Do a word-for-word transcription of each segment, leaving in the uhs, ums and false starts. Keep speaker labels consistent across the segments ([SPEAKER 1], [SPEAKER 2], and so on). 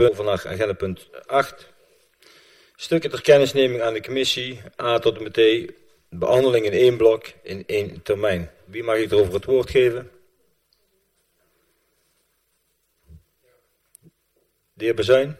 [SPEAKER 1] Over naar agenda punt acht. Stukken ter kennisneming aan de commissie A tot en met T. Behandeling in één blok in één termijn. Wie mag ik erover het woord geven? De heer Bezuin.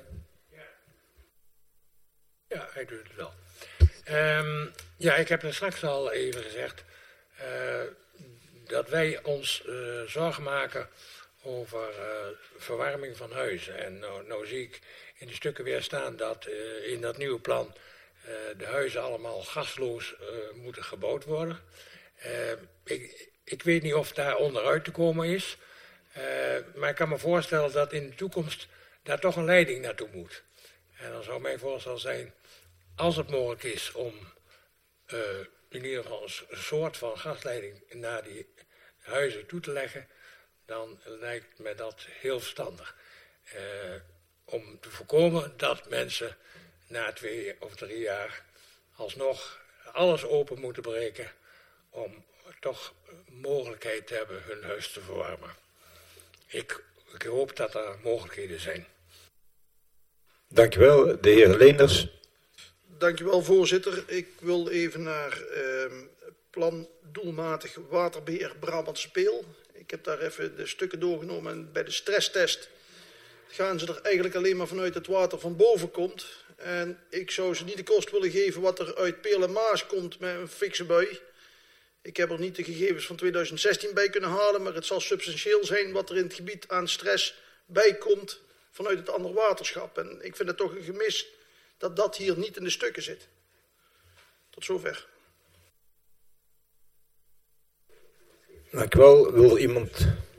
[SPEAKER 2] Ja, hij doet het wel. Um, ja, ik heb er straks al even gezegd uh, dat wij ons uh, zorgen maken over uh, verwarming van huizen. En nou, nou zie ik in de stukken weer staan dat uh, in dat nieuwe plan uh, de huizen allemaal gasloos uh, moeten gebouwd worden. Uh, ik, ik weet niet of daar onderuit te komen is. Uh, maar ik kan me voorstellen dat in de toekomst daar toch een leiding naartoe moet. En dan zou mijn voorstel zijn, als het mogelijk is om uh, in ieder geval een soort van gasleiding naar die huizen toe te leggen, dan lijkt me dat heel verstandig. Uh, om te voorkomen dat mensen na twee of drie jaar alsnog alles open moeten breken om toch mogelijkheid te hebben hun huis te verwarmen. Ik, ik hoop dat er mogelijkheden zijn.
[SPEAKER 1] Dankjewel, de heer Leenders.
[SPEAKER 3] Dankjewel, voorzitter. Ik wil even naar uh, plan doelmatig waterbeheer Brabantse Peel. Ik heb daar even de stukken doorgenomen en bij de stresstest gaan ze er eigenlijk alleen maar vanuit het water van boven komt. En ik zou ze niet de kost willen geven wat er uit Peel en Maas komt met een fikse bui. Ik heb er niet de gegevens van tweeduizend zestien bij kunnen halen, maar het zal substantieel zijn wat er in het gebied aan stress bij komt vanuit het andere waterschap. En ik vind het toch een gemis dat dat hier niet in de stukken zit. Tot zover.
[SPEAKER 1] Dank u wel. Wil er iemand